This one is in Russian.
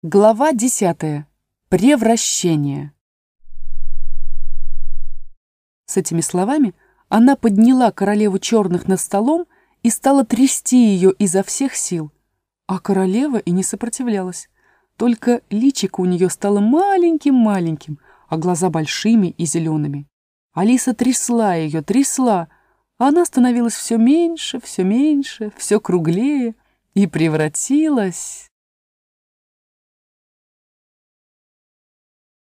Глава 10. Превращение. С этими словами она подняла королеву черных над столом и стала трясти ее изо всех сил. А королева и не сопротивлялась. Только личико у нее стало маленьким-маленьким, а глаза большими и зелеными. Алиса трясла ее, трясла, а она становилась все меньше, все круглее и превратилась...